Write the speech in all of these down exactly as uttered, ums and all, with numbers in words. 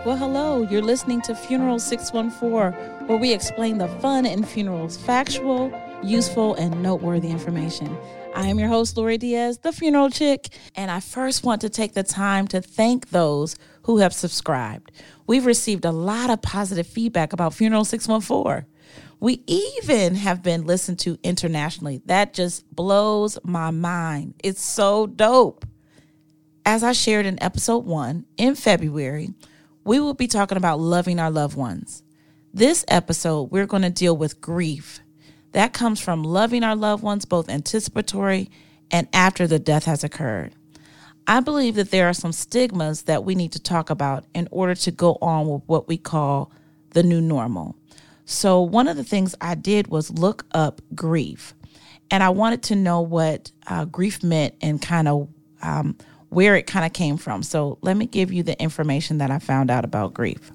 Well, hello. You're listening to Funeral six one four, where we explain the fun in funerals, factual, useful, and noteworthy information. I am your host, Lori Diaz, the funeral chick, and I first want to take the time to thank those who have subscribed. We've received a lot of positive feedback about Funeral six one four. We even have been listened to internationally. That just blows my mind. It's so dope. As I shared in episode one in February, we will be talking about loving our loved ones. This episode, we're going to deal with grief. That comes from loving our loved ones, both anticipatory and after the death has occurred. I believe that there are some stigmas that we need to talk about in order to go on with what we call the new normal. So one of the things I did was look up grief, and I wanted to know what uh, grief meant and kind of um, where it kind of came from. So let me give you the information that I found out about grief.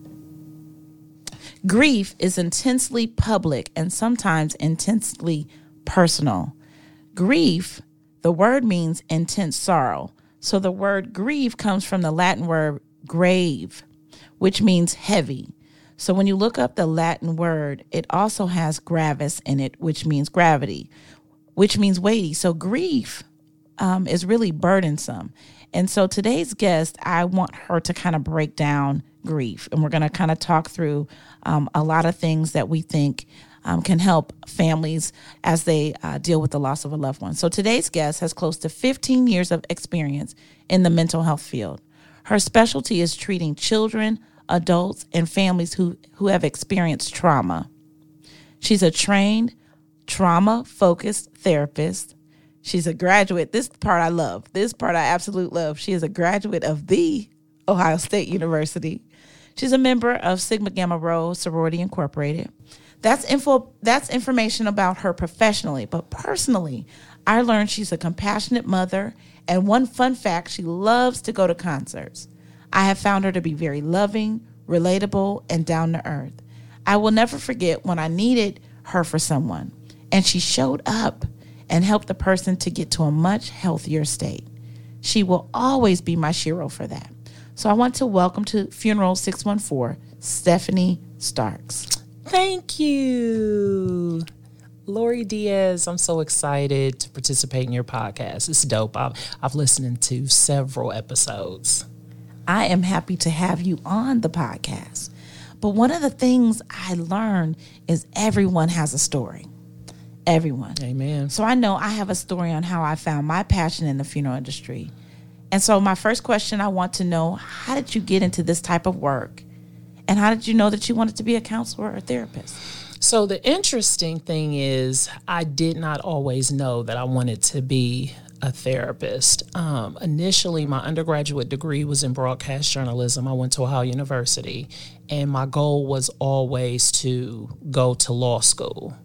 Grief is intensely public and sometimes intensely personal. Grief, the word means intense sorrow. So the word grief comes from the Latin word grave, which means heavy. So when you look up the Latin word, it also has gravis in it, which means gravity, which means weighty. So grief um, is really burdensome. And so today's guest, I want her to kind of break down grief. And we're going to kind of talk through um, a lot of things that we think um, can help families as they uh, deal with the loss of a loved one. So today's guest has close to fifteen years of experience in the mental health field. Her specialty is treating children, adults, and families who, who have experienced trauma. She's a trained, trauma-focused therapist. She's a graduate. This part I love. This part I absolutely love. She is a graduate of the Ohio State University. She's a member of Sigma Gamma Rho Sorority Incorporated. That's info. That's information about her professionally, but personally, I learned she's a compassionate mother, and one fun fact, she loves to go to concerts. I have found her to be very loving, relatable, and down to earth. I will never forget when I needed her for someone, and she showed up and helped the person to get to a much healthier state. She will always be my shero for that. So I want to welcome to Funeral six one four, Stephanie Starks. Thank you, Lori Diaz. I'm so excited to participate in your podcast. It's dope. I've, I've listened to several episodes. I am happy to have you on the podcast. But one of the things I learned is everyone has a story. Everyone. Amen. So I know I have a story on how I found my passion in the funeral industry. And so my first question, I want to know, how did you get into this type of work? And how did you know that you wanted to be a counselor or a therapist? So the interesting thing is I did not always know that I wanted to be a therapist. Um, initially, my undergraduate degree was in broadcast journalism. I went to Ohio University, and my goal was always to go to law school.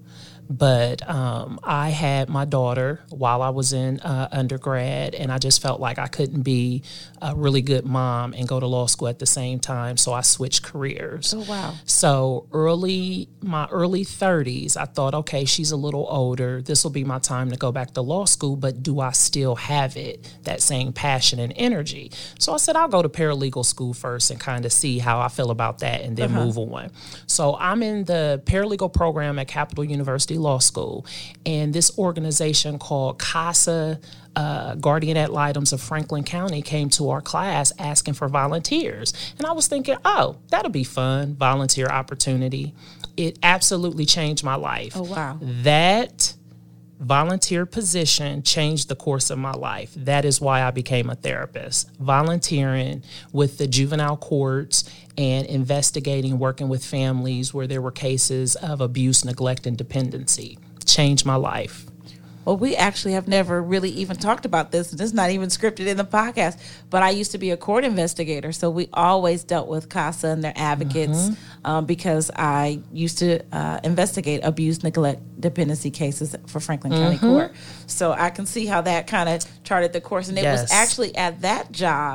But um, I had my daughter while I was in uh, undergrad, and I just felt like I couldn't be a really good mom and go to law school at the same time, so I switched careers. Oh, wow. So early, my early thirties, I thought, okay, she's a little older. This will be my time to go back to law school, but do I still have it, that same passion and energy? So I said, I'll go to paralegal school first and kind of see how I feel about that and then uh-huh. move on. So I'm in the paralegal program at Capital University Law School, and this organization called CASA, uh, Guardian Ad Litems of Franklin County, came to our class asking for volunteers. And I was thinking, oh, that'll be fun, volunteer opportunity. It absolutely changed my life. Oh, wow. That volunteer position changed the course of my life. That is why I became a therapist, volunteering with the juvenile courts and investigating, working with families where there were cases of abuse, neglect, and dependency. Changed my life. Well, we actually have never really even talked about this. This is not even scripted in the podcast, but I used to be a court investigator, so we always dealt with CASA and their advocates mm-hmm. um, because I used to uh, investigate abuse, neglect, dependency cases for Franklin mm-hmm. County Court. So I can see how that kind of charted the course. And it yes. was actually at that job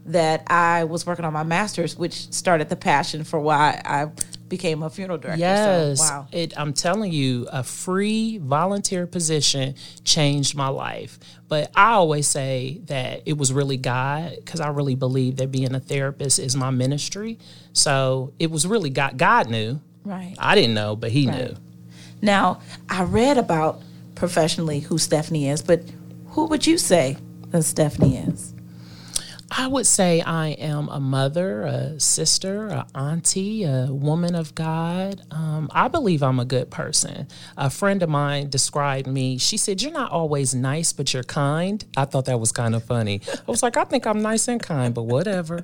that I was working on my master's, which started the passion for why I became a funeral director. Yes. So, wow. It, I'm telling you, a free volunteer position changed my life. But I always say that it was really God, because I really believe that being a therapist is my ministry. So it was really God. God knew. Right. I didn't know, but he Right. knew. Now, I read about professionally who Stephanie is, but who would you say that Stephanie is? I would say I am a mother, a sister, a auntie, a woman of God. Um, I believe I'm a good person. A friend of mine described me. She said, "You're not always nice, but you're kind." I thought that was kind of funny. I was like, I think I'm nice and kind, but whatever.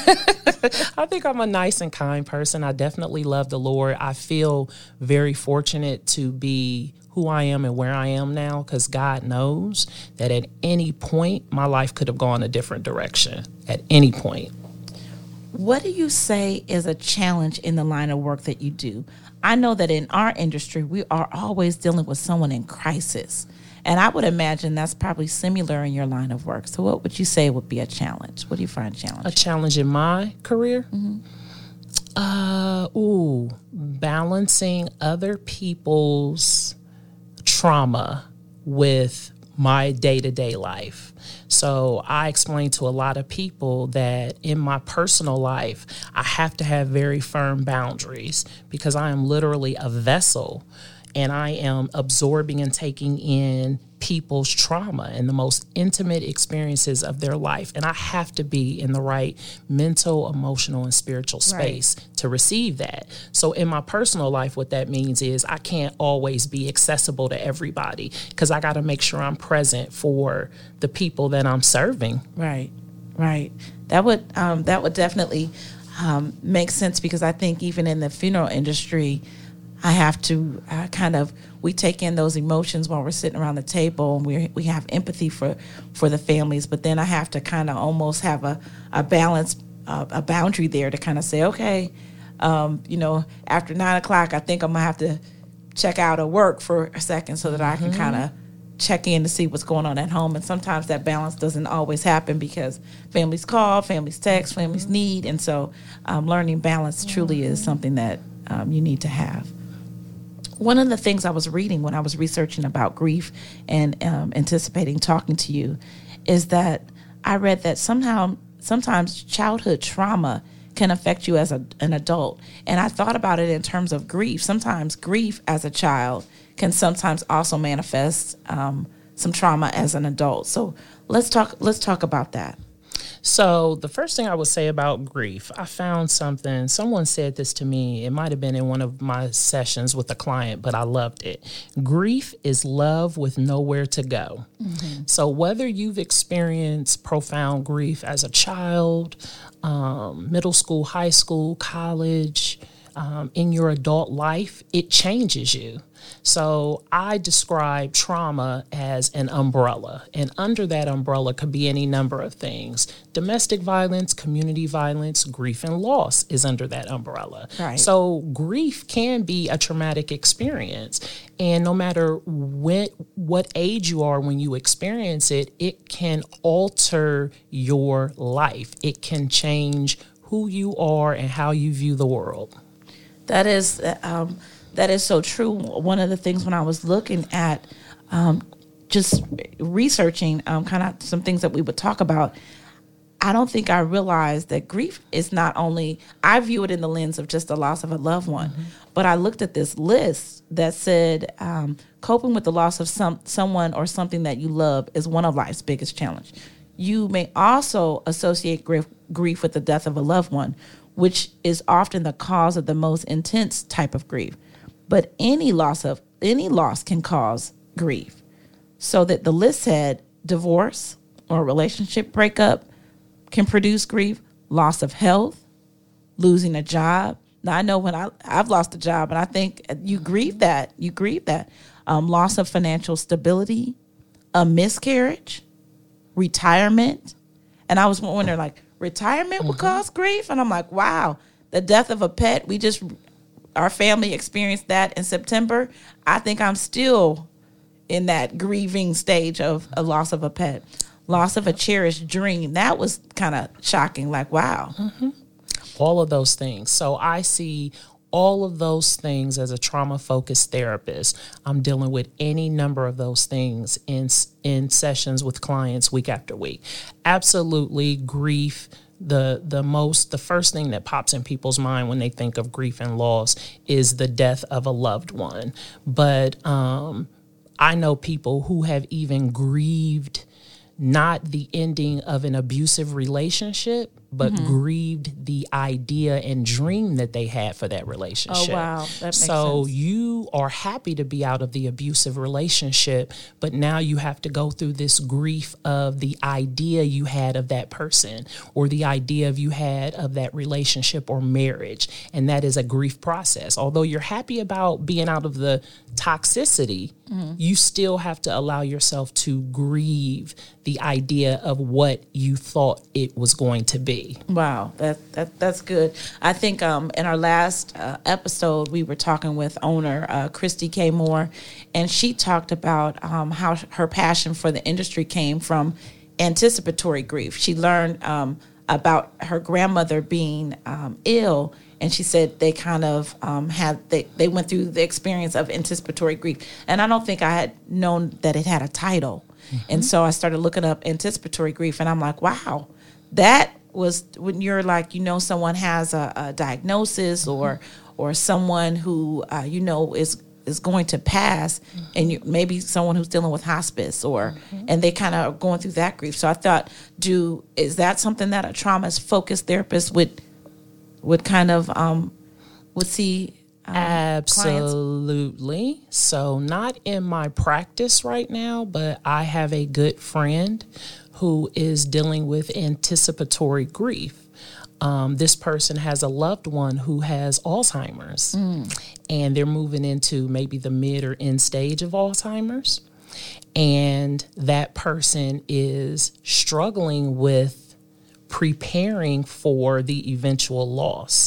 I think I'm a nice and kind person. I definitely love the Lord. I feel very fortunate to be who I am and where I am now, because God knows that at any point my life could have gone a different direction at any point. What do you say is a challenge in the line of work that you do? I know that in our industry, we are always dealing with someone in crisis. And I would imagine that's probably similar in your line of work. So what would you say would be a challenge? What do you find challenging? A challenge in my career? Mm-hmm. Uh, ooh, balancing other people's trauma with my day-to-day life. So I explain to a lot of people that in my personal life, I have to have very firm boundaries, because I am literally a vessel, and I am absorbing and taking in people's trauma and the most intimate experiences of their life. And I have to be in the right mental, emotional, and spiritual space right. to receive that. So in my personal life, what that means is I can't always be accessible to everybody, because I got to make sure I'm present for the people that I'm serving. Right, right. That would um, that would definitely um, make sense, because I think even in the funeral industry, I have to uh, kind of, we take in those emotions while we're sitting around the table, and we we have empathy for, for the families, but then I have to kind of almost have a, a balance, uh, a boundary there to kind of say, okay, um, you know, after nine o'clock, I think I'm going to have to check out of work for a second so that I can mm-hmm. kind of check in to see what's going on at home. And sometimes that balance doesn't always happen, because families call, families text, families mm-hmm. need, and so um, learning balance truly mm-hmm. is something that um, you need to have. One of the things I was reading when I was researching about grief and um, anticipating talking to you is that I read that somehow, sometimes childhood trauma can affect you as a, an adult. And I thought about it in terms of grief. Sometimes grief as a child can sometimes also manifest um, some trauma as an adult. So let's talk, let's talk about that. So the first thing I would say about grief, I found something, someone said this to me, it might have been in one of my sessions with a client, but I loved it. Grief is love with nowhere to go. Mm-hmm. So whether you've experienced profound grief as a child, um, middle school, high school, college, um, in your adult life, it changes you. So I describe trauma as an umbrella, and under that umbrella could be any number of things. Domestic violence, community violence, grief and loss is under that umbrella. Right. So grief can be a traumatic experience, and no matter when, what age you are when you experience it, it can alter your life. It can change who you are and how you view the world. That is um, that is so true. One of the things when I was looking at um, just researching um, kind of some things that we would talk about, I don't think I realized that grief is not only, I view it in the lens of just the loss of a loved one, mm-hmm. but I looked at this list that said um, coping with the loss of some someone or something that you love is one of life's biggest challenge. You may also associate grief, grief with the death of a loved one, which is often the cause of the most intense type of grief. But any loss of any loss can cause grief. So that the list said divorce or relationship breakup can produce grief, loss of health, losing a job. Now I know when I, I've lost a job, and I think you grieve that, you grieve that. Um, loss of financial stability, a miscarriage, retirement. And I was wondering, like, retirement mm-hmm. would cause grief? And I'm like, wow, the death of a pet, we just, our family experienced that in September. I think I'm still in that grieving stage of a loss of a pet. loss of a cherished dream. That was kind of shocking. Like, wow. Mm-hmm. All of those things. So I see all of those things as a trauma-focused therapist. I'm dealing with any number of those things in in sessions with clients week after week. Absolutely, grief. The the most the first thing that pops in people's mind when they think of grief and loss is the death of a loved one. But um, I know people who have even grieved not the ending of an abusive relationship, but mm-hmm. grieved the idea and dream that they had for that relationship. Oh, wow. That makes so sense. You are happy to be out of the abusive relationship, but now you have to go through this grief of the idea you had of that person or the idea of you had of that relationship or marriage. And that is a grief process. Although you're happy about being out of the toxicity, mm-hmm. you still have to allow yourself to grieve the idea of what you thought it was going to be. Wow, that, that that's good. I think um, in our last uh, episode, we were talking with owner uh, Christy K. Moore, and she talked about um, how her passion for the industry came from anticipatory grief. She learned um, about her grandmother being um, ill, and she said they kind of um, had they, they went through the experience of anticipatory grief. And I don't think I had known that it had a title. Mm-hmm. And so I started looking up anticipatory grief, and I'm like, wow, that was when you're like, you know, someone has a, a diagnosis or or someone who, uh, you know, is is going to pass, mm-hmm. and you, maybe someone who's dealing with hospice or mm-hmm. and they kind of are going through that grief. So I thought, do is that something that a trauma-focused therapist would would kind of um, would see? Um, Absolutely. Clients? So not in my practice right now, but I have a good friend who is dealing with anticipatory grief. Um, this person has a loved one who has Alzheimer's, mm. and they're moving into maybe the mid or end stage of Alzheimer's. And that person is struggling with preparing for the eventual loss.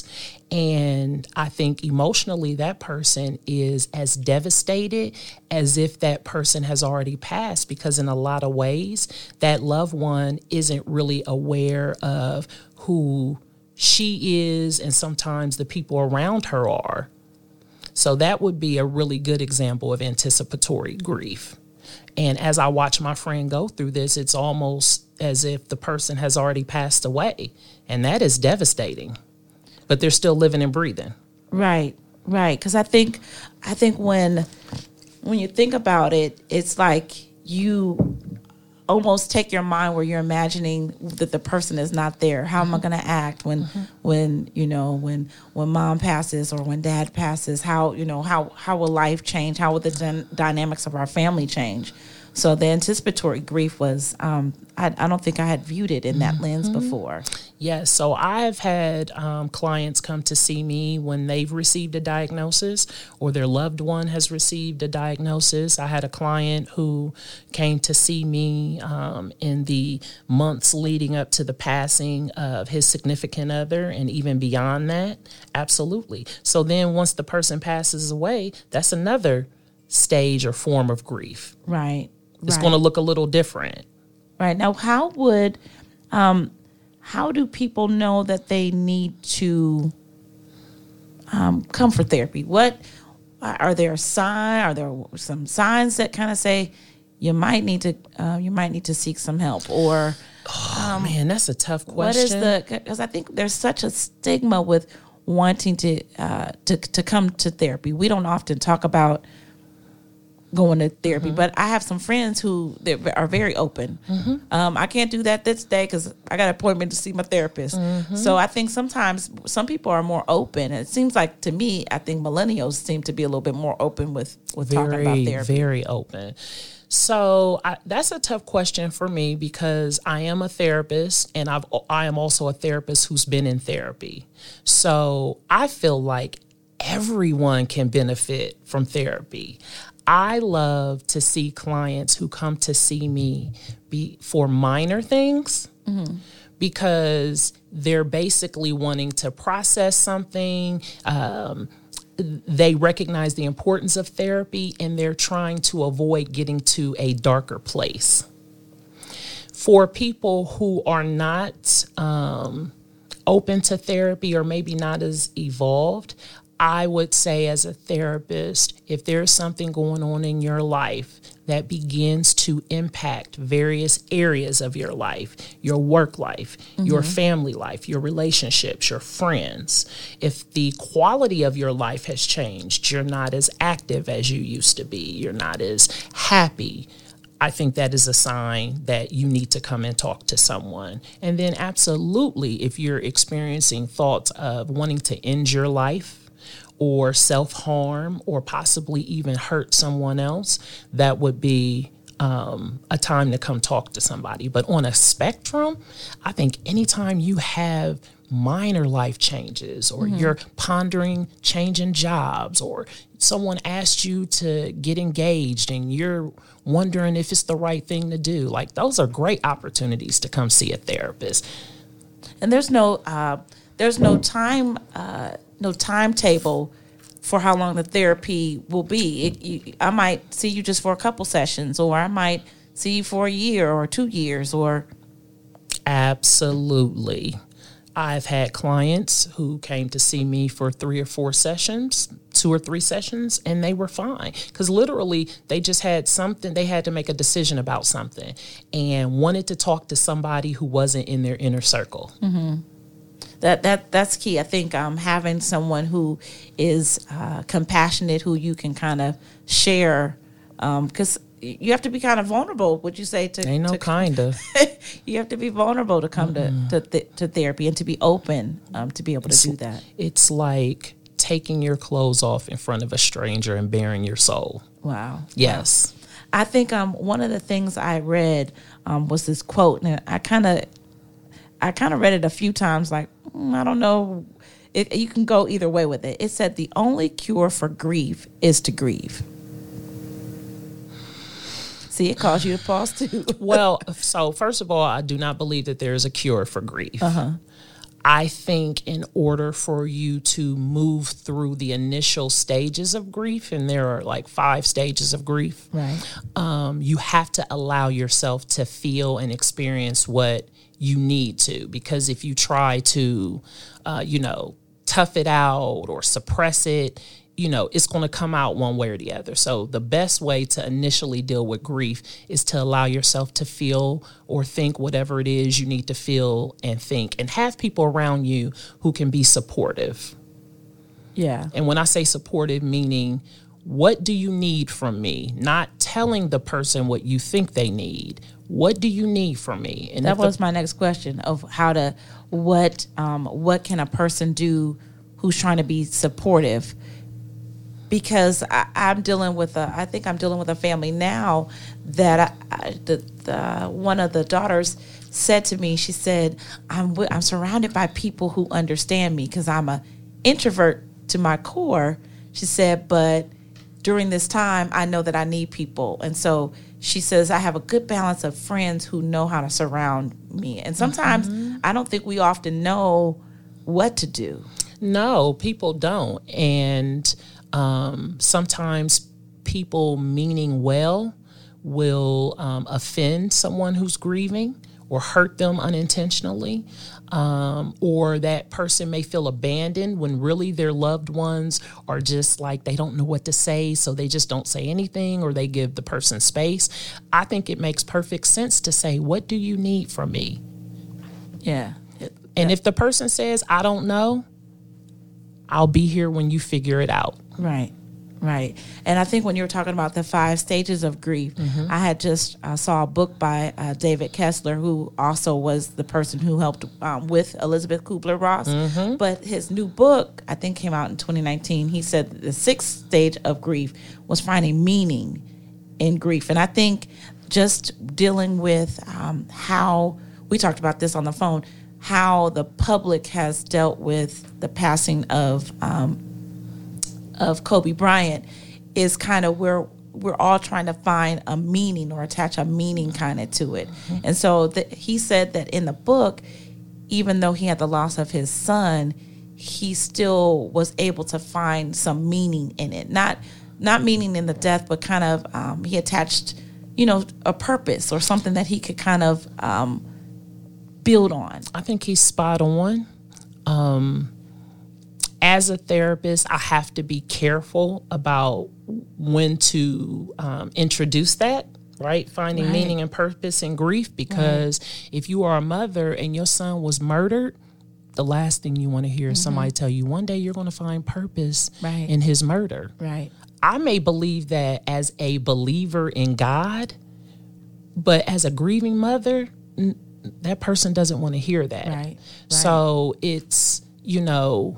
And I think emotionally that person is as devastated as if that person has already passed, because in a lot of ways that loved one isn't really aware of who she is and sometimes the people around her are. So that would be a really good example of anticipatory grief. And as I watch my friend go through this, it's almost as if the person has already passed away, and that is devastating. But they're still living and breathing. Right, right. Because I think, I think when, when you think about it, it's like you almost take your mind where you're imagining that the person is not there. How mm-hmm. am I going to act when, mm-hmm. when you know, when when mom passes or when dad passes? How you know how how will life change? How will the d- dynamics of our family change? So the anticipatory grief was, um, I, I don't think I had viewed it in that mm-hmm. lens before. Yes. So I've had um, clients come to see me when they've received a diagnosis or their loved one has received a diagnosis. I had a client who came to see me um, in the months leading up to the passing of his significant other and even beyond that. Absolutely. So then once the person passes away, that's another stage or form of grief. Right. It's right. going to look a little different. Right. Now, how would, um, how do people know that they need to um, come for therapy? What, are there signs, are there some signs that kind of say you might need to, uh, you might need to seek some help? Or, oh, um, man, that's a tough question. What is the, because I think there's such a stigma with wanting to, uh, to, to come to therapy. We don't often talk about going to therapy, mm-hmm. but I have some friends who are very open. Mm-hmm. Um, I can't do that this day because I got an appointment to see my therapist. Mm-hmm. So I think sometimes some people are more open. And it seems like to me, I think millennials seem to be a little bit more open with, with very, talking about therapy. Very open. So I, that's a tough question for me because I am a therapist and I've, I am also a therapist who's been in therapy. So I feel like everyone can benefit from therapy. I love to see clients who come to see me be for minor things mm-hmm. because they're basically wanting to process something. Um, they recognize the importance of therapy and they're trying to avoid getting to a darker place. For people who are not um, open to therapy or maybe not as evolved, I would say as a therapist, if there's something going on in your life that begins to impact various areas of your life, your work life, mm-hmm. your family life, your relationships, your friends, if the quality of your life has changed, you're not as active as you used to be, you're not as happy, I think that is a sign that you need to come and talk to someone. And then absolutely, if you're experiencing thoughts of wanting to end your life, or self-harm, or possibly even hurt someone else, that would be um, a time to come talk to somebody. But on a spectrum, I think anytime you have minor life changes, or mm-hmm. you're pondering changing jobs, or someone asked you to get engaged and you're wondering if it's the right thing to do, like those are great opportunities to come see a therapist. And there's no uh, there's no time uh, no timetable for how long the therapy will be. It, you, I might see you just for a couple sessions, or I might see you for a year or two years, or. Absolutely. I've had clients who came to see me for three or four sessions, two or three sessions, and they were fine. Because literally, they just had something, they had to make a decision about something and wanted to talk to somebody who wasn't in their inner circle. Mm-hmm. That that that's key. I think um, having someone who is uh, compassionate, who you can kind of share, because um, you have to be kind of vulnerable. Would you say to? Ain't no to, kind of. You have to be vulnerable to come mm-hmm. to to, th- to therapy and to be open um, to be able to it's, do that. It's like taking your clothes off in front of a stranger and baring your soul. Wow. Yes. Wow. I think um, one of the things I read um, was this quote, and I kind of. I kind of read it a few times, like, mm, I don't know. It, you can go either way with it. It said the only cure for grief is to grieve. See, it caused you to pause too. Well, so first of all, I do not believe that there is a cure for grief. Uh-huh. I think in order for you to move through the initial stages of grief, and there are like five stages of grief, right? Um, you have to allow yourself to feel and experience what you need to, because if you try to, uh, you know, tough it out or suppress it, you know, it's going to come out one way or the other. So the best way to initially deal with grief is to allow yourself to feel or think whatever it is you need to feel and think, and have people around you who can be supportive. Yeah. And when I say supportive, meaning, what do you need from me? Not telling the person what you think they need. What do you need from me? And that was the, my next question of how to, what, um, what can a person do who's trying to be supportive? Because I, I'm dealing with a, I think I'm dealing with a family now that I, I, the, the one of the daughters said to me, she said, I'm I'm surrounded by people who understand me because I'm a introvert to my core. She said, but during this time, I know that I need people. And so she says, I have a good balance of friends who know how to surround me. And sometimes mm-hmm. I don't think we often know what to do. No, people don't. And um, sometimes people meaning well will um, offend someone who's grieving or hurt them unintentionally. Um, or that person may feel abandoned when really their loved ones are just like, they don't know what to say, so they just don't say anything, or they give the person space. I think it makes perfect sense to say, what do you need from me? Yeah. And if the person says, I don't know, I'll be here when you figure it out. Right. Right. And I think when you were talking about the five stages of grief, mm-hmm. I had just uh, saw a book by uh, David Kessler, who also was the person who helped um, with Elizabeth Kubler-Ross. Mm-hmm. But his new book, I think, came out in twenty nineteen. He said the sixth stage of grief was finding meaning in grief. And I think just dealing with um, how, we talked about this on the phone, how the public has dealt with the passing of um of Kobe Bryant is kind of where we're all trying to find a meaning or attach a meaning kind of to it. Mm-hmm. And so the, he said that in the book, even though he had the loss of his son, he still was able to find some meaning in it. Not not meaning in the death, but kind of um, he attached you know, a purpose or something that he could kind of um, build on? I think he's spot on. Um, as a therapist, I have to be careful about when to um, introduce that, right? Finding Right. meaning and purpose in grief, because right. if you are a mother and your son was murdered, the last thing you want to hear is mm-hmm. somebody tell you one day you're going to find purpose right. in his murder. Right. I may believe that as a believer in God, but as a grieving mother, n- that person doesn't want to hear that. Right. Right. So it's, you know,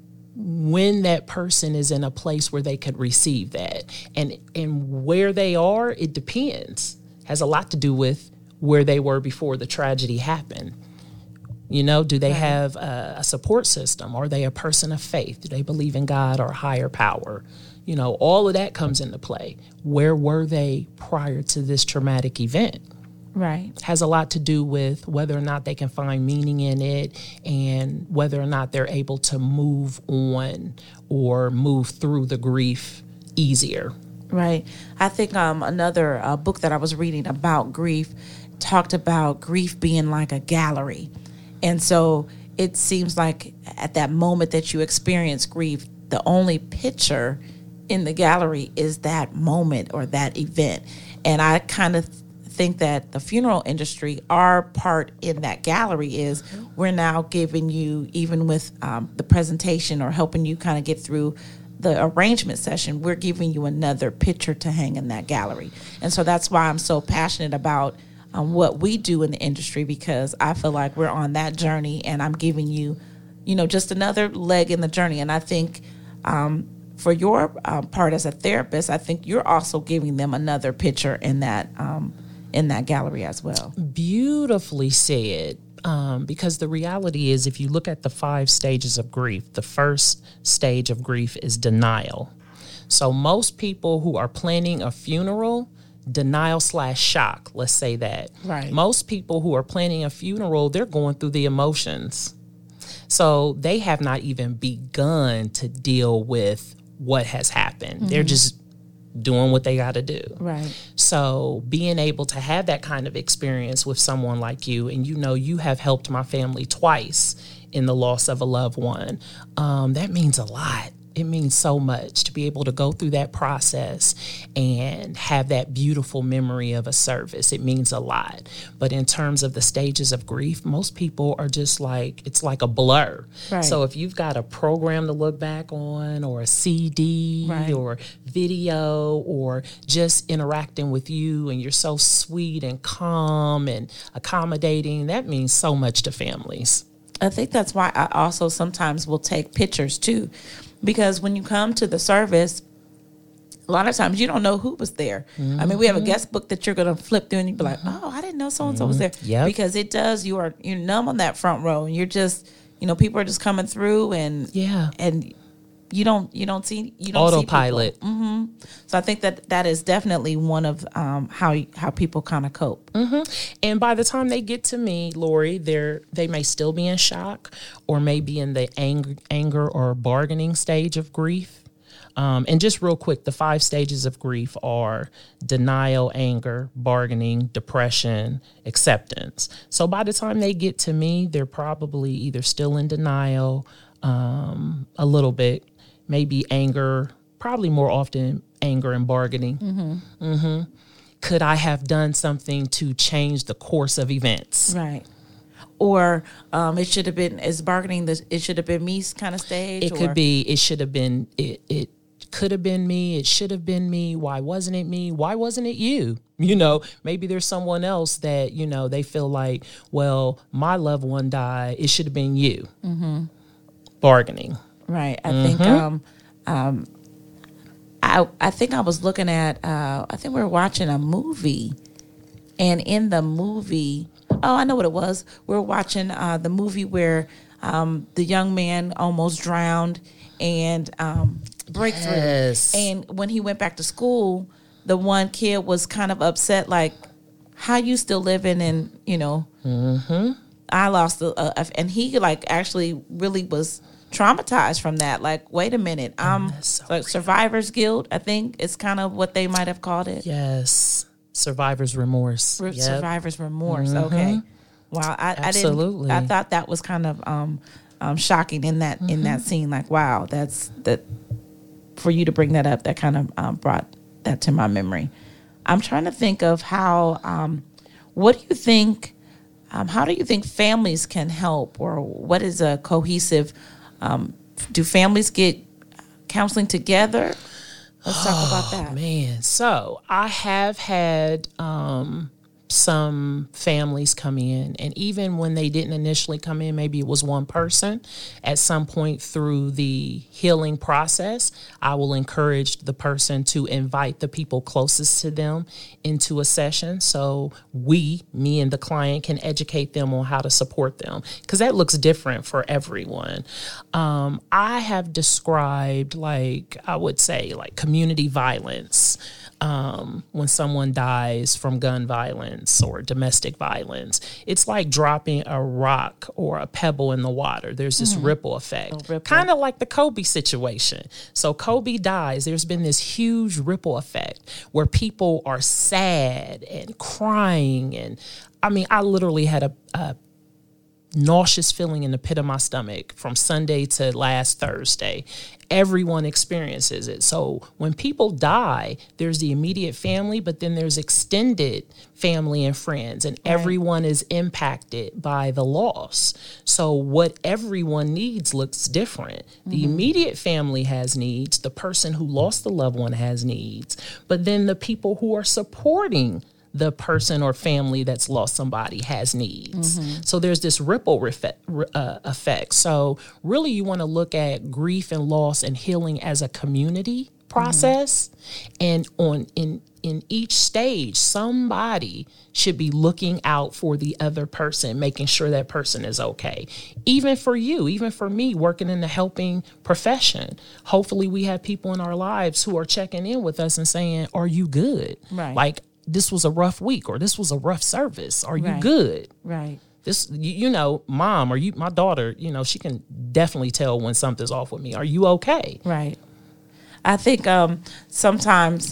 when that person is in a place where they could receive that, and and where they are, it depends. Has a lot to do with where they were before the tragedy happened. You know, do they right. have a, a support system? Are they a person of faith? Do they believe in God or a higher power? You know, all of that comes into play. Where were they prior to this traumatic event? Right. Has a lot to do with whether or not they can find meaning in it, and whether or not they're able to move on or move through the grief easier. Right. I think um, another uh, book that I was reading about grief talked about grief being like a gallery. And so it seems like at that moment that you experience grief, the only picture in the gallery is that moment or that event. And I kind of think that the funeral industry, our part in that gallery is we're now giving you, even with um, the presentation or helping you kind of get through the arrangement session, we're giving you another picture to hang in that gallery. And so that's why I'm so passionate about um, what we do in the industry, because I feel like we're on that journey and I'm giving you, you know, just another leg in the journey. And I think um, for your uh, part as a therapist, I think you're also giving them another picture in that um, in that gallery as well. Beautifully said. Um, because the reality is, if you look at the five stages of grief, the first stage of grief is denial. So most people who are planning a funeral, denial slash shock, let's say that. Right. Most people who are planning a funeral, they're going through the emotions. So they have not even begun to deal with what has happened. Mm-hmm. They're just doing what they got to do. Right. So being able to have that kind of experience with someone like you, and you know you have helped my family twice in the loss of a loved one, um, that means a lot. It means so much to be able to go through that process and have that beautiful memory of a service. It means a lot. But in terms of the stages of grief, most people are just like, it's like a blur. Right. So if you've got a program to look back on, or a C D, right. or video, or just interacting with you, and you're so sweet and calm and accommodating, that means so much to families. I think that's why I also sometimes will take pictures too. Because when you come to the service, a lot of times you don't know who was there. Mm-hmm. I mean, we have a guest book that you're going to flip through and you'll be like, oh, I didn't know so-and-so mm-hmm. was there. Yep. Because it does, you are, you're numb on that front row, and you're just, you know, people are just coming through, and yeah, and you don't, you don't see, you don't autopilot. See mm-hmm. So I think that that is definitely one of um, how how people kind of cope. Mm-hmm. And by the time they get to me, Lori, they're they may still be in shock, or maybe in the anger, anger or bargaining stage of grief. Um, and just real quick, the five stages of grief are denial, anger, bargaining, depression, acceptance. So by the time they get to me, they're probably either still in denial, um, a little bit, maybe anger, probably more often anger and bargaining. Mm-hmm. Mm-hmm. Could I have done something to change the course of events? Right. Or um, it should have been, is bargaining, the, it should have been me kind of stage? It or? could be, it should have been, it, it could have been me, it should have been me, why wasn't it me, why wasn't it you? You know, maybe there's someone else that, you know, they feel like, well, my loved one died, it should have been you. Mm-hmm. Bargaining. Right. I mm-hmm. think um, um, I I think I was looking at, uh, I think we were watching a movie, and in the movie, oh, I know what it was. We were watching uh, the movie where um, the young man almost drowned, and um, breakthrough. Yes. And when he went back to school, the one kid was kind of upset, like, how you still living, and, you know, mm-hmm. I lost, a, a, and he like actually really was traumatized from that. Like, wait a minute, I'm so like survivor's guilt. I think it's kind of what they might have called it. Yes, Survivor's remorse. Re- Yep. Survivor's remorse. Mhm. Okay. Wow. I, Absolutely. I didn't. I thought that was kind of um, um, shocking in that mm-hmm. in that scene. Like, wow, that's that. For you to bring that up, that kind of um, brought that to my memory. I'm trying to think of how. Um, what do you think? Um, how do you think families can help, or what is a cohesive? Um, do families get counseling together? Let's talk about that. Oh, man. So I have had um, some families come in, and even when they didn't initially come in, maybe it was one person, at some point through the healing process, I will encourage the person to invite the people closest to them into a session. So we, me and the client, can educate them on how to support them, because that looks different for everyone. Um, I have described, like, I would say, like community violence. Um, when someone dies from gun violence or domestic violence, it's like dropping a rock or a pebble in the water. There's this mm. ripple effect, kind of like the Kobe situation. So Kobe dies. There's been this huge ripple effect where people are sad and crying. And I mean, I literally had a, a nauseous feeling in the pit of my stomach from Sunday to last Thursday. Everyone experiences it. So when people die, there's the immediate family, but then there's extended family and friends, and right. everyone is impacted by the loss. So what everyone needs looks different. Mm-hmm. The immediate family has needs. The person who lost the loved one has needs. But then the people who are supporting the person or family that's lost somebody has needs. Mm-hmm. So there's this ripple effect, uh, effect. So really you want to look at grief and loss and healing as a community process. Mm-hmm. And on in in each stage, somebody should be looking out for the other person, making sure that person is okay. Even for you, even for me, working in the helping profession, hopefully we have people in our lives who are checking in with us and saying, are you good? Right. Like, this was a rough week, or this was a rough service. Are you right. good? Right. This, you, you know, mom, or you, my daughter, you know, she can definitely tell when something's off with me. Are you okay? Right. I think um, sometimes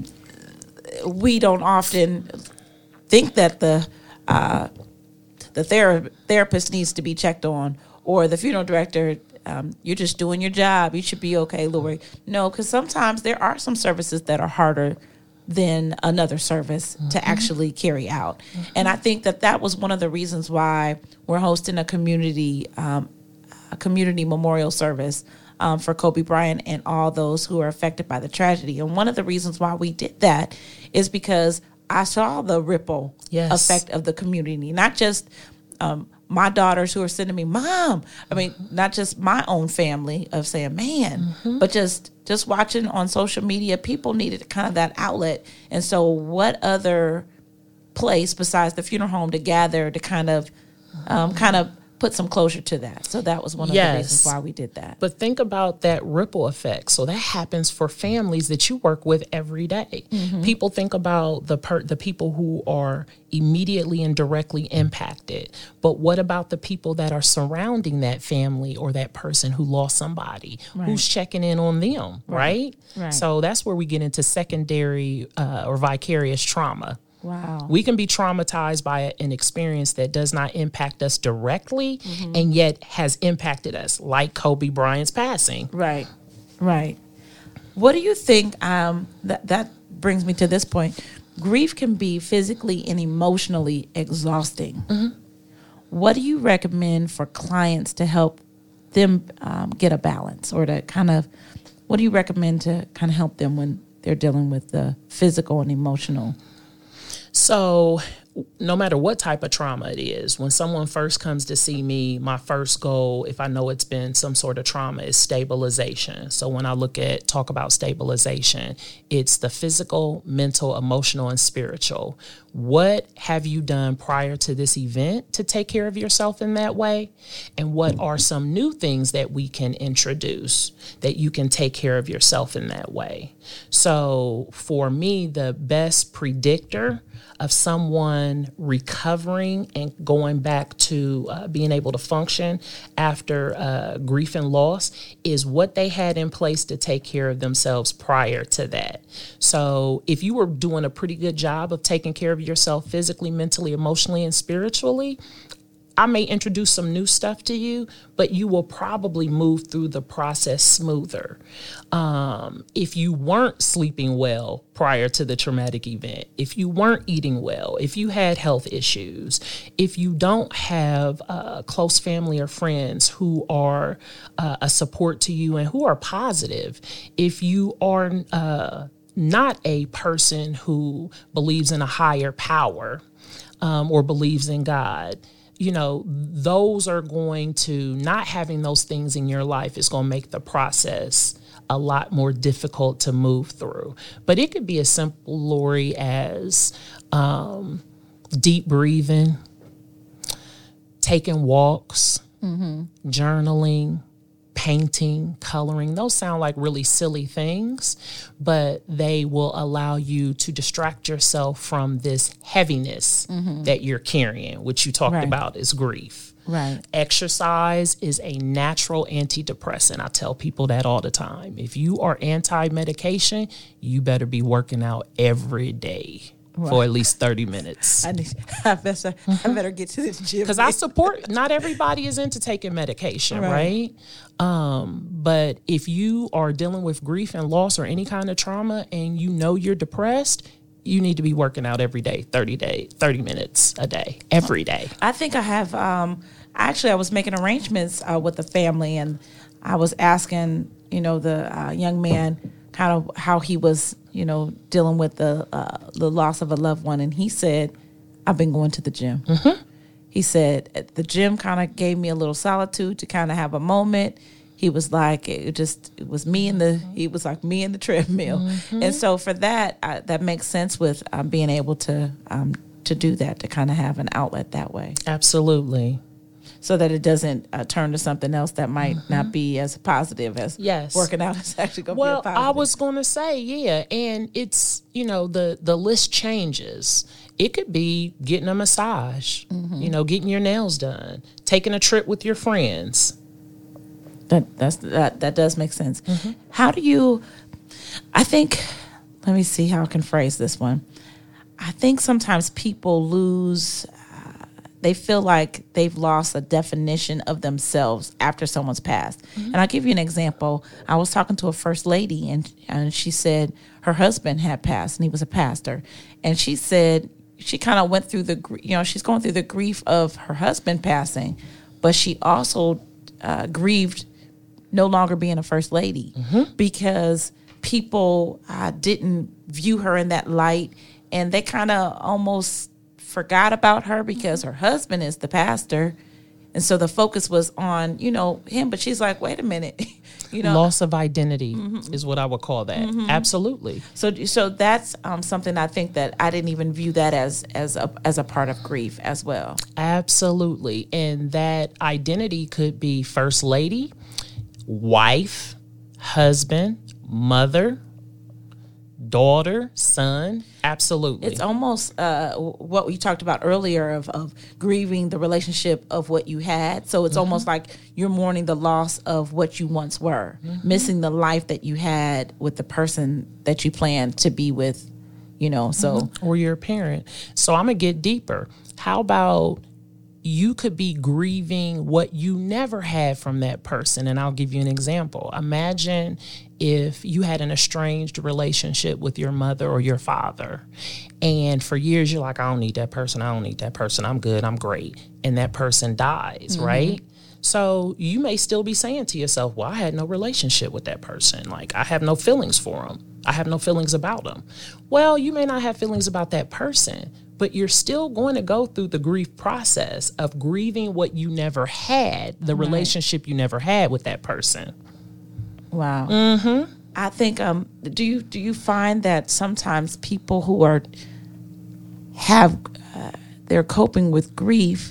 we don't often think that the uh, the thera- therapist needs to be checked on, or the funeral director. Um, you're just doing your job. You should be okay, Lori. No, because sometimes there are some services that are harder than another service mm-hmm. to actually carry out. Mm-hmm. And I think that that was one of the reasons why we're hosting a community um, a community memorial service um, for Kobe Bryant and all those who are affected by the tragedy. And one of the reasons why we did that is because I saw the ripple yes. effect of the community, not just um, my daughters who are sending me, Mom. I mean, not just my own family of saying, man, mm-hmm. but just just watching on social media, people needed kind of that outlet. And so what other place besides the funeral home to gather to kind of um, mm-hmm. kind of put some closure to that. So that was one of yes. the reasons why we did that. But think about that ripple effect. So that happens for families that you work with every day. Mm-hmm. People think about the per- the people who are immediately and directly impacted. But what about the people that are surrounding that family or that person who lost somebody? Right. Who's checking in on them, right? Right. right. So that's where we get into secondary uh, or vicarious trauma. Wow. We can be traumatized by an experience that does not impact us directly mm-hmm. and yet has impacted us, like Kobe Bryant's passing. Right, right. What do you think, um, that, that brings me to this point, grief can be physically and emotionally exhausting. Mm-hmm. What do you recommend for clients to help them um, get a balance, or to kind of, what do you recommend to kind of help them when they're dealing with the physical and emotional? So no matter what type of trauma it is, when someone first comes to see me, my first goal, if I know it's been some sort of trauma, is stabilization. So when I look at, talk about stabilization, it's the physical, mental, emotional, and spiritual. What have you done prior to this event to take care of yourself in that way? And what are some new things that we can introduce that you can take care of yourself in that way? So for me, the best predictor of someone on recovering and going back to uh, being able to function after uh, grief and loss is what they had in place to take care of themselves prior to that. So if you were doing a pretty good job of taking care of yourself physically, mentally, emotionally, and spiritually, I may introduce some new stuff to you, but you will probably move through the process smoother. Um, if you weren't sleeping well prior to the traumatic event, if you weren't eating well, if you had health issues, if you don't have uh, close family or friends who are uh, a support to you and who are positive, if you are uh, not a person who believes in a higher power um, or believes in God, you know, those are going to, not having those things in your life is going to make the process a lot more difficult to move through. But it could be as simple, Lori, as um, deep breathing, taking walks, mm-hmm. journaling, painting, coloring. Those sound like really silly things, but they will allow you to distract yourself from this heaviness mm-hmm. that you're carrying, which you talked right. about is grief. Right. Exercise is a natural antidepressant. I tell people that all the time. If you are anti-medication, you better be working out every day. Right. For at least thirty minutes. I, need, I, better, I better get to the gym. Because I support, not everybody is into taking medication, right? right? Um, but if you are dealing with grief and loss or any kind of trauma and you know you're depressed, you need to be working out every day, thirty day, thirty minutes a day, every day. I think I have, um, actually I was making arrangements uh, with the family, and I was asking, you know, the uh, young man kind of how he was, you know, dealing with the uh, the loss of a loved one. And he said, I've been going to the gym. Mm-hmm. He said, the gym kind of gave me a little solitude to kind of have a moment. He was like, it just, it was me and the, he was like me and the treadmill. Mm-hmm. And so for that, I, that makes sense with um, being able to, um, to do that, to kind of have an outlet that way. Absolutely. So that it doesn't uh, turn to something else that might mm-hmm. not be as positive as yes. working out is actually going to well, be a positive. I was going to say, yeah. And it's, you know, the, the list changes. It could be getting a massage, mm-hmm. you know, getting your nails done, taking a trip with your friends. That that's that, that does make sense. Mm-hmm. How do you, I think, let me see how I can phrase this one. I think sometimes people lose, they feel like they've lost a definition of themselves after someone's passed. Mm-hmm. And I'll give you an example. I was talking to a first lady, and, and she said her husband had passed, and he was a pastor. And she said she kind of went through the, you know, she's going through the grief of her husband passing, but she also uh, grieved no longer being a first lady mm-hmm. because people uh, didn't view her in that light, and they kind of almost forgot about her because her husband is the pastor. And so the focus was on, you know, him. But she's like, wait a minute, you know, loss of identity mm-hmm. is what I would call that. Mm-hmm. Absolutely. So, so that's um, something I think that I didn't even view that as as a as a part of grief as well. Absolutely, and that identity could be first lady, wife, husband, mother, daughter, son. Absolutely. It's almost uh, what we talked about earlier of, of grieving the relationship of what you had. So it's mm-hmm. almost like you're mourning the loss of what you once were, mm-hmm. missing the life that you had with the person that you planned to be with, you know, so. Mm-hmm. Or your parent. So I'm going to get deeper. How about you could be grieving what you never had from that person? And I'll give you an example. Imagine if you had an estranged relationship with your mother or your father, and for years you're like, I don't need that person, I don't need that person, I'm good, I'm great, and that person dies, mm-hmm. right? So you may still be saying to yourself, well, I had no relationship with that person. Like, I have no feelings for them. I have no feelings about them. Well, you may not have feelings about that person, but you're still going to go through the grief process of grieving what you never had, the right. relationship you never had with that person. Wow. Mm-hmm. I think, um, do you do you find that sometimes people who are have uh, they're coping with grief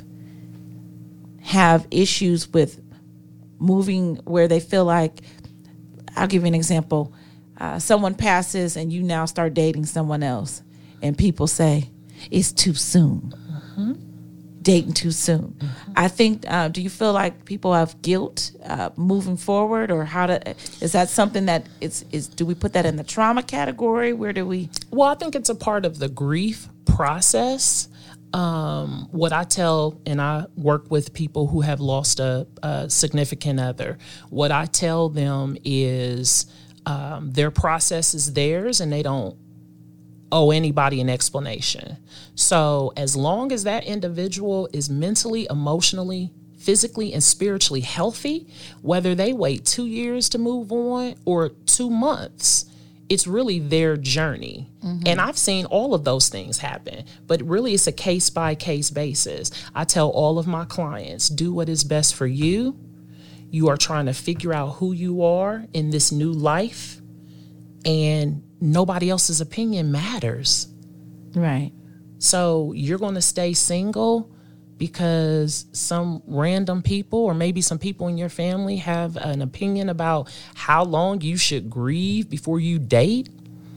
have issues with moving where they feel like, I'll give you an example. Uh, someone passes and you now start dating someone else, and people say, it's too soon. Mm-hmm. Dating too soon. Mm-hmm. I think, uh, do you feel like people have guilt uh, moving forward, or how to, is that something that is, is, do we put that in the trauma category? Where do we? Well, I think it's a part of the grief process. Um, what I tell, and I work with people who have lost a, a significant other, what I tell them is um, their process is theirs and they don't owe anybody an explanation. So as long as that individual is mentally, emotionally, physically, and spiritually healthy, whether they wait two years to move on or two months, it's really their journey. Mm-hmm. And I've seen all of those things happen, but really it's a case by case basis. I tell all of my clients, do what is best for you. You are trying to figure out who you are in this new life, and nobody else's opinion matters. Right. So you're going to stay single because some random people, or maybe some people in your family, have an opinion about how long you should grieve before you date?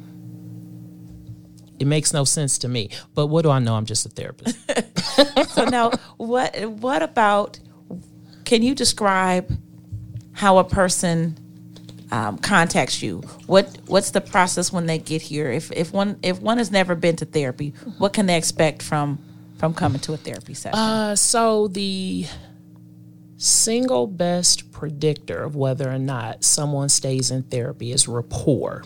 It makes no sense to me. But what do I know? I'm just a therapist. So now, what what about, can you describe how a person um, contacts you? What what's the process when they get here? If if one if one has never been to therapy, what can they expect from from coming to a therapy session? Uh, so the single best predictor of whether or not someone stays in therapy is rapport.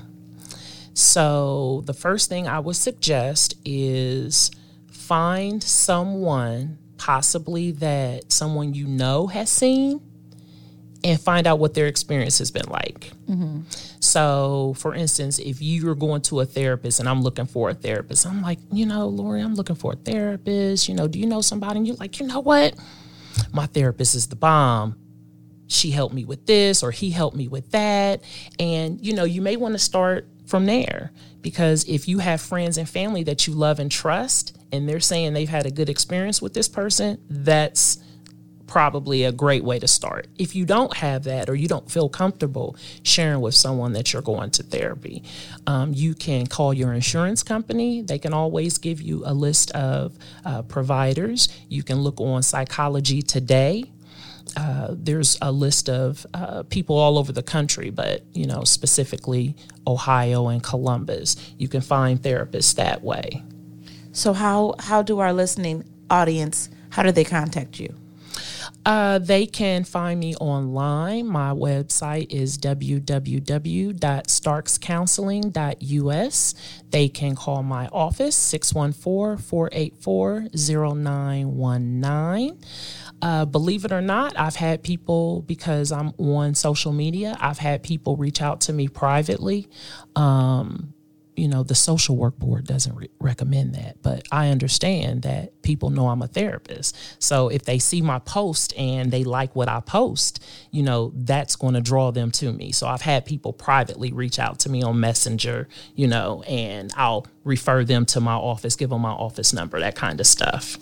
So the first thing I would suggest is find someone, possibly that someone you know has seen, and find out what their experience has been like. Mm-hmm. So, for instance, if you're going to a therapist and I'm looking for a therapist, I'm like, you know, Lori, I'm looking for a therapist. You know, do you know somebody? And you're like, you know what? My therapist is the bomb. She helped me with this, or he helped me with that. And, you know, you may want to start from there, because if you have friends and family that you love and trust, and they're saying they've had a good experience with this person, that's probably a great way to start. If you don't have that, or you don't feel comfortable sharing with someone that you're going to therapy, um, you can call your insurance company. They can always give you a list of uh, providers. You can look on Psychology Today. Uh, there's a list of uh, people all over the country, but, you know, specifically Ohio and Columbus. You can find therapists that way. So how how do our listening audience, how do they contact you? Uh, they can find me online. My website is w w w dot starks counseling dot u s. They can call my office, six one four, four eight four, zero nine one nine. Uh, believe it or not, I've had people, because I'm on social media, I've had people reach out to me privately. Um, you know, the social work board doesn't re- recommend that, but I understand that people know I'm a therapist. So if they see my post and they like what I post, you know, that's going to draw them to me. So I've had people privately reach out to me on Messenger, you know, and I'll refer them to my office, give them my office number, that kind of stuff.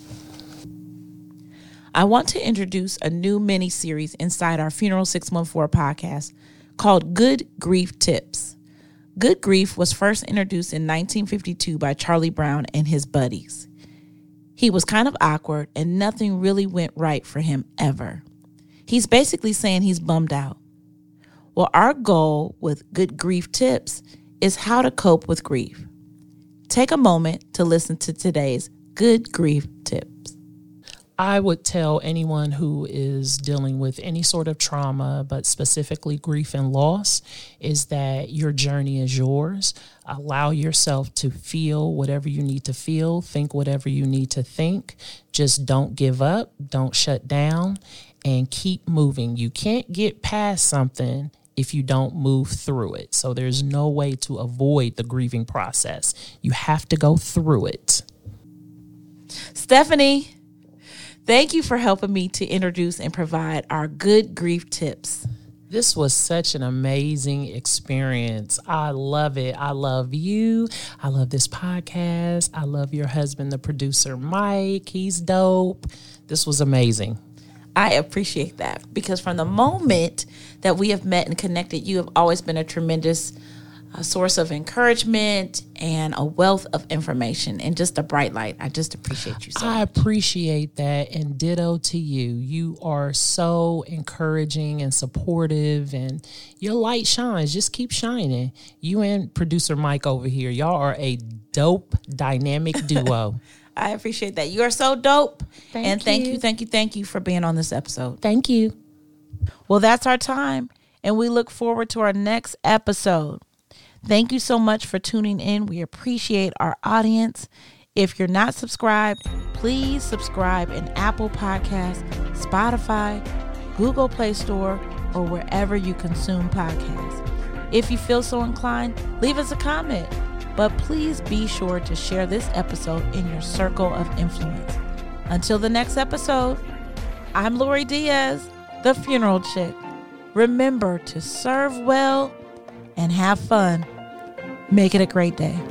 I want to introduce a new mini-series inside our Funeral six one four podcast called Good Grief Tips. Good Grief was first introduced in nineteen fifty-two by Charlie Brown and his buddies. He was kind of awkward and nothing really went right for him ever. He's basically saying he's bummed out. Well, our goal with Good Grief Tips is how to cope with grief. Take a moment to listen to today's Good Grief Tips. I would tell anyone who is dealing with any sort of trauma, but specifically grief and loss, is that your journey is yours. Allow yourself to feel whatever you need to feel, think whatever you need to think. Just don't give up, don't shut down, and keep moving. You can't get past something if you don't move through it. So there's no way to avoid the grieving process. You have to go through it. Stephanie, thank you for helping me to introduce and provide our Good Grief Tips. This was such an amazing experience. I love it. I love you. I love this podcast. I love your husband, the producer, Mike. He's dope. This was amazing. I appreciate that, because from the moment that we have met and connected, you have always been a tremendous a source of encouragement and a wealth of information and just a bright light. I just appreciate you so I much. appreciate that, and ditto to you. You are so encouraging and supportive, and your light shines. Just keep shining. You and producer Mike over here, y'all are a dope, dynamic duo. I appreciate that. You are so dope. Thank and thank you. you, thank you, thank you for being on this episode. Thank you. Well, that's our time, and we look forward to our next episode. Thank you so much for tuning in. We appreciate our audience. If you're not subscribed, please subscribe in Apple Podcasts, Spotify, Google Play Store, or wherever you consume podcasts. If you feel so inclined, leave us a comment. But please be sure to share this episode in your circle of influence. Until the next episode, I'm Lori Diaz, the funeral chick. Remember to serve well and have fun. Make it a great day.